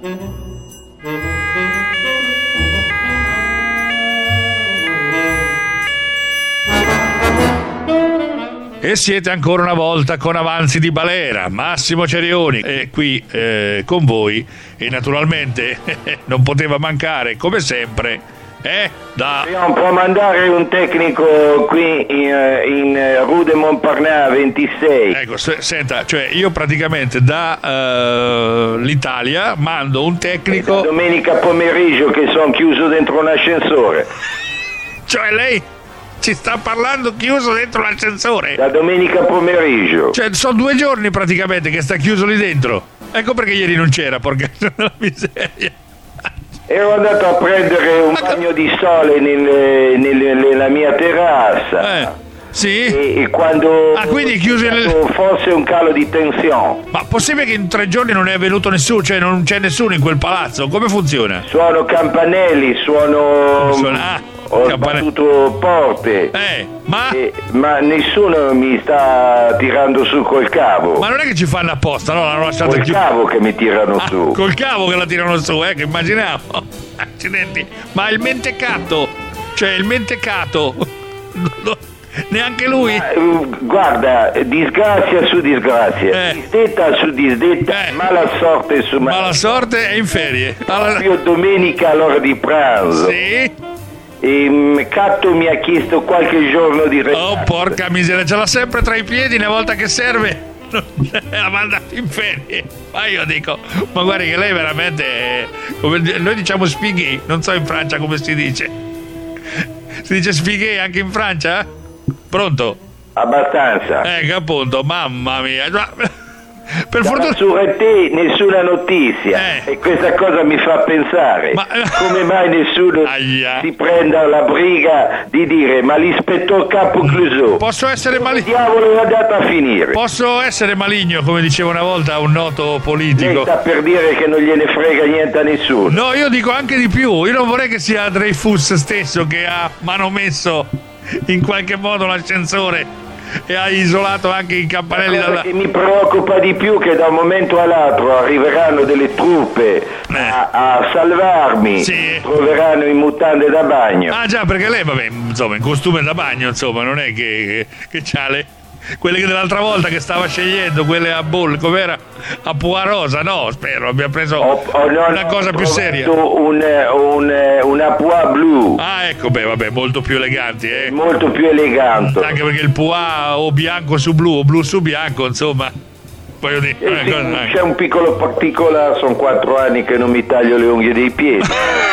E siete ancora una volta con Avanzi di Balera, Massimo Cerioni, e qui con voi, e naturalmente non poteva mancare, come sempre, può mandare un tecnico qui in Rue de Montparnasse 26. Ecco, senta, cioè io praticamente da l'Italia mando un tecnico. Domenica pomeriggio che sono chiuso dentro un ascensore. Cioè lei ci sta parlando chiuso dentro l'ascensore? Da domenica pomeriggio. Cioè sono 2 giorni praticamente che sta chiuso lì dentro. Ecco perché ieri non c'era, porca miseria. Ero andato a prendere un bagno di sole nella mia terrazza. Sì? E quando quindi chiuso forse un calo di tensione. Ma possibile che in 3 giorni non è venuto nessuno, cioè non c'è nessuno in quel palazzo? Come funziona? Suono campanelli, ho sbattuto porte, ma nessuno mi sta tirando su col cavo. Ma non è che ci fanno apposta, no? L'hanno lasciato col cavo che mi tirano su. Col cavo che la tirano su, che immaginavo. Accidenti. Ma il mentecato, neanche lui. Guarda, disgrazia su disgrazia, disdetta su disdetta, mala sorte su mala sorte e in ferie. Proprio domenica all'ora di pranzo. Sì. E Catto mi ha chiesto qualche giorno di reparto. Oh porca miseria, ce l'ha sempre tra i piedi, una volta che serve la manda in ferie. Ma io dico, ma guardi che lei veramente noi diciamo sfighi, non so in Francia come si dice. Si dice sfighi anche in Francia? Pronto? Abbastanza. Ecco appunto, mamma mia. Per fortuna su RT nessuna notizia e questa cosa mi fa pensare come mai nessuno si prenda la briga di dire ma l'ispettor capo Clouseau posso essere maligno, diavolo è andato a finire, posso essere maligno come diceva una volta un noto politico. Lei sta per dire che non gliene frega niente a nessuno. No, io dico anche di più, io non vorrei che sia Dreyfus stesso che ha manomesso in qualche modo l'ascensore e ha isolato anche i campanelli dalla... che mi preoccupa di più che da un momento all'altro arriveranno delle truppe a salvarmi, troveranno in mutande da bagno. Ah già, perché lei vabbè insomma in costume da bagno, insomma non è che c'ha quelle che dell'altra volta che stava scegliendo, quelle a Bull, com'era? A Poirosa, no, spero, abbia preso una cosa più seria. Una Pois blu. Ah, ecco, vabbè, molto più eleganti, Molto più elegante. Anche perché il Pois o bianco su blu o blu su bianco, insomma. Voglio dire, c'è un piccolo particolare, sono 4 anni che non mi taglio le unghie dei piedi.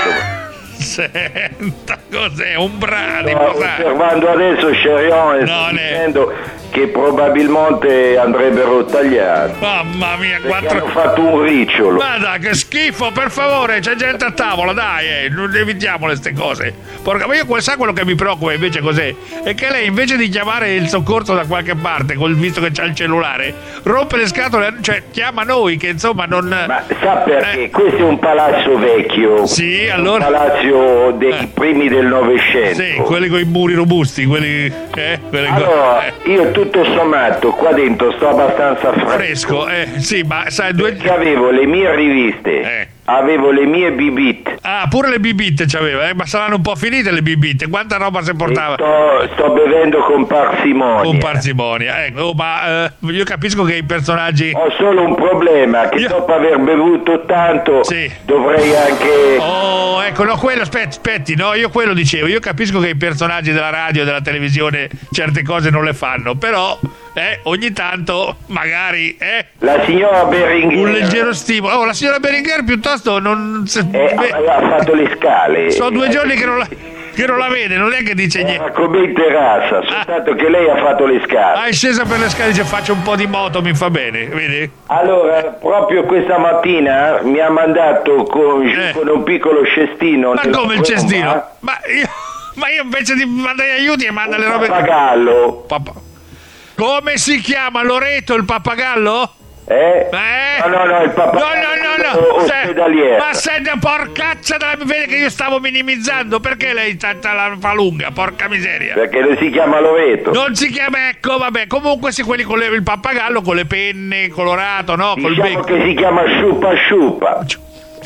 Senta, cos'è? Un brani? Osservando adesso Cherion dicendo che probabilmente andrebbero tagliati. Mamma mia, hanno fatto un ricciolo. Ma dai, che schifo, per favore, c'è gente a tavola, dai, non evitiamo queste cose. Porca, ma io sa quello che mi preoccupa invece cos'è? È che lei invece di chiamare il soccorso da qualche parte, visto che c'ha il cellulare, rompe le scatole, cioè chiama noi che insomma non... Ma sa perché? Questo è un palazzo vecchio. Sì, allora... Un palazzo dei primi del Novecento. Sì, quelli con i muri robusti, quelli... allora, io tutto sommato qua dentro sto abbastanza fresco. Sì, ma sai, perché avevo le mie riviste, avevo le mie bibite. Ah, pure le bibite c'aveva, ma saranno un po' finite le bibite. Quanta roba si portava? Sto bevendo con parsimonia. Con parsimonia, ecco, ma io capisco che i personaggi... Ho solo un problema, che dopo aver bevuto tanto dovrei anche... Oh, ecco, no, quello, aspetti, no, io quello dicevo, io capisco che i personaggi della radio e della televisione certe cose non le fanno, però... ogni tanto magari la signora Beringer un leggero stimolo. La signora Beringer piuttosto non ha fatto le scale. Sono 2 giorni che non la vede, non è che dice niente. Come in terrazza, soltanto che lei ha fatto le scale. È scesa per le scale, dice faccio un po' di moto, mi fa bene, vedi? Allora, proprio questa mattina mi ha mandato con un piccolo cestino. Ma come il cestino? Ma io invece di mandare aiuti e manda le robe. Pappagallo. Come si chiama? Loreto il pappagallo? No, il pappagallo ospedaliero. Ma senta, porcaccia vede che io stavo minimizzando. Perché lei la fa lunga, porca miseria? Perché lui si chiama Loreto. Non si chiama, ecco, vabbè. Comunque sì, quelli con il pappagallo con le penne colorato, no? Diciamo che si chiama Sciupa Sciupa.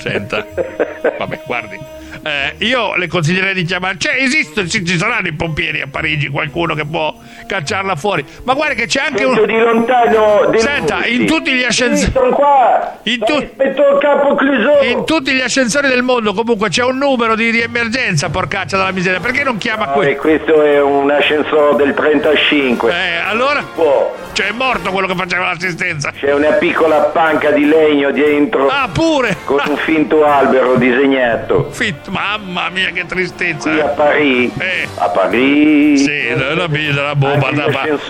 Senta, vabbè, guardi, io le consiglierei di chiamare. Ci saranno i pompieri a Parigi, qualcuno che può cacciarla fuori. Ma guardi che c'è anche di lontano. Senta, in tutti gli ascensori. Sono qua. In tutti gli ascensori del mondo comunque c'è un numero di emergenza, porcaccia dalla miseria. Perché non chiama qui? Questo è un ascensore del 35. Allora? Cioè è morto quello che faceva l'assistenza. C'è una piccola panca di legno dentro. Ah, pure! Con un finto albero disegnato. Mamma mia, che tristezza. Qui a Parigi. A Parigi. Sì, la bomba da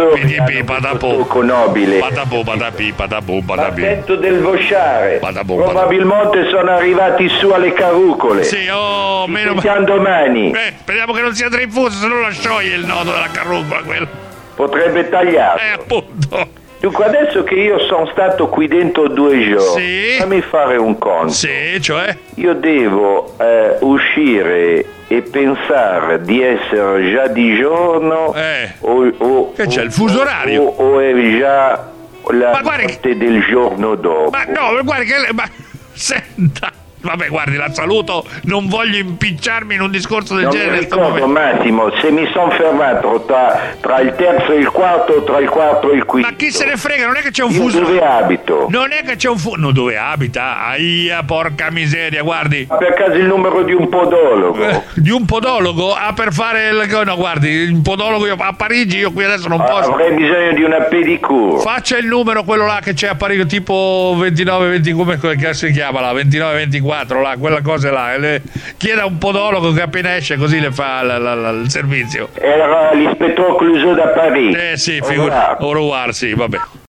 nobile. Attento del vosciare. Probabilmente sono arrivati su alle carrucole. Sì, meno male. Domani. Speriamo che non sia Dreyfus, se no la scioglie il nodo della carrucola quello. Potrebbe tagliarlo. Appunto. Dunque, adesso che io sono stato qui dentro 2 giorni, fammi fare un conto. Sì, cioè? Io devo uscire e pensare di essere già di giorno che c'è il fuso orario? O è già la notte del giorno dopo. Ma no, guardi che... Senta... Vabbè, guardi, la saluto, non voglio impicciarmi in un discorso del genere. Ricordo, Massimo, se mi sono fermato tra il terzo e il quarto, tra il quarto e il quinto. Ma chi se ne frega, non è che c'è un fuso. Dove abito? Non è che c'è un fuso. No, dove abita? Aia, porca miseria, guardi. Ma per caso il numero di un podologo? Di un podologo? Per fare il... No, guardi, il podologo a Parigi, io qui adesso non posso. Avrei bisogno di una pedicure. Faccia il numero, quello là che c'è a Parigi, tipo 29-20, come si chiama là? 29-24. Là, quella cosa là, chieda a un podologo che appena esce così le fa il servizio. Era l'ispettore Clouseau da Parigi. Sì, au revoir, sì, vabbè.